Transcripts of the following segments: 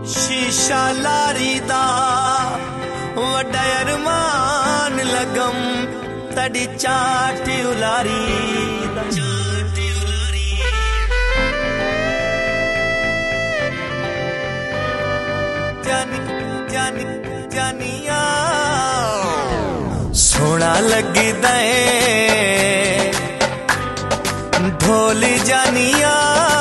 शीशा लारी दा वड्डा अरमान लगम तड़ी चाट उलारी जानिया सोना लगी दे ढोल जानिया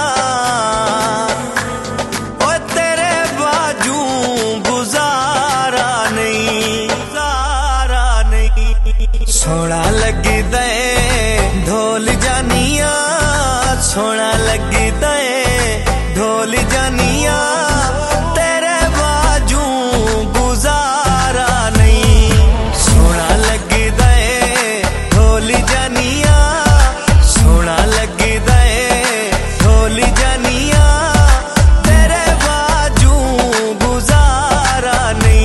सोना लगी दे ढोल जानिया सोना लगी दे ढोल जानिया तेरे बाजू गुजारा नहीं सोना लगी दे ढोल जानिया सोना लगी दे ढोल जानिया तेरे बाजू गुजारा नहीं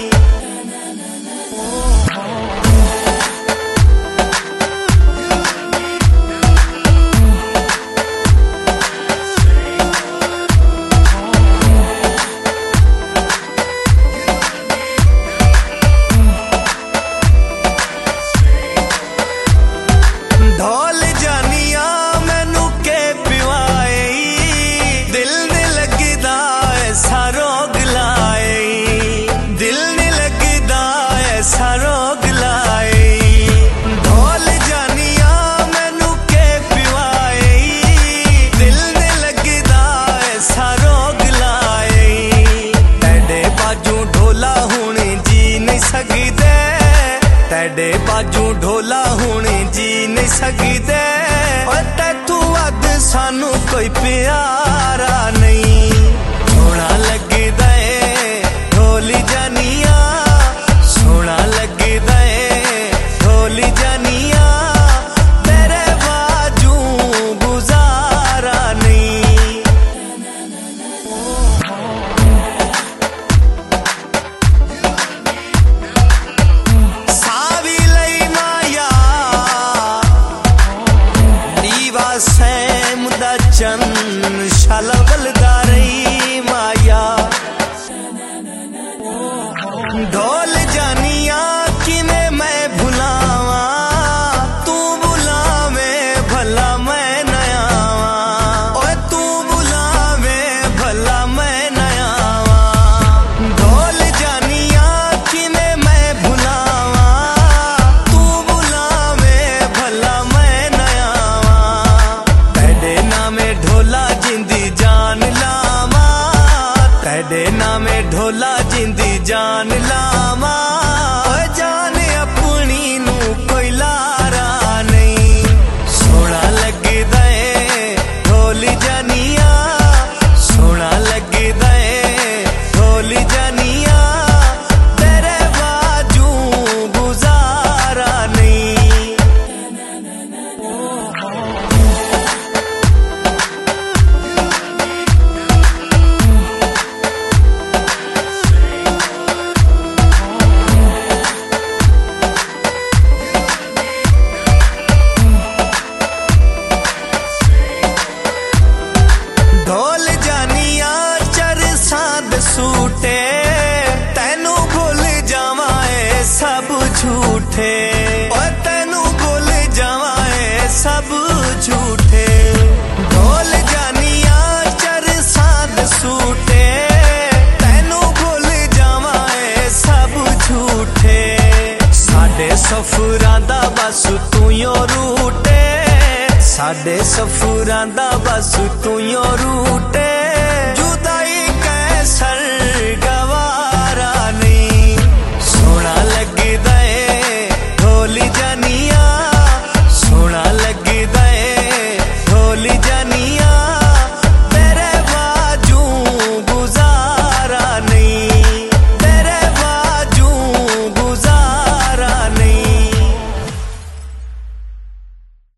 ढोल जानिया मैनू के पिवाए दिल नहीं लगदा ऐसा रोग लाए दिल नहीं लगदा ऐसा रोग लाए ढोल जानिया मैनू के पिवाए दिल नहीं लगदा ऐसा रोग लाए तेरे बाजू ढोला हुणे जी नहीं सकदे तेरे बाजू ढोला हुणे जी नहीं सकदे तैथू वध सानू कोई प्यारा नहीं सोना लगी दे ढोल जानिया सोना लगी दे ढोल जानिया तेरे बाजू गुजारा नहीं सावी लई माया दीवा सैम दा चन शलवलदा रही माया ढोल जानिया किने मैं भुलावा तू बुलावे भला मैं नया ओए तू बुलावे भला मैं नया ढोल जानिया किने मैं भुलावा तू बुलावे भला मैं नया तेरे नामे ढोला जिंदी जान लावा तेरे नामे ढोला जिंदी जान लावा ओए जान अपनी नू कोई लारा नहीं सोना लगी दे ढोल जानिया सोना लगी दे ढोल जानिया तेरे बाजू गुजारा नहीं ढोल जानिया चरसां दे सूटे तैनू भुल जावा ए सब झूठे ओए तैनू भुल जावा ए सब झूठे ढोल जानिया चरसां दे सूटे तैनू भुल जावा ए सब झूठे साडे सफरां दा बस तू यो रूटे साडे सफरां दा बस तू यो रूटे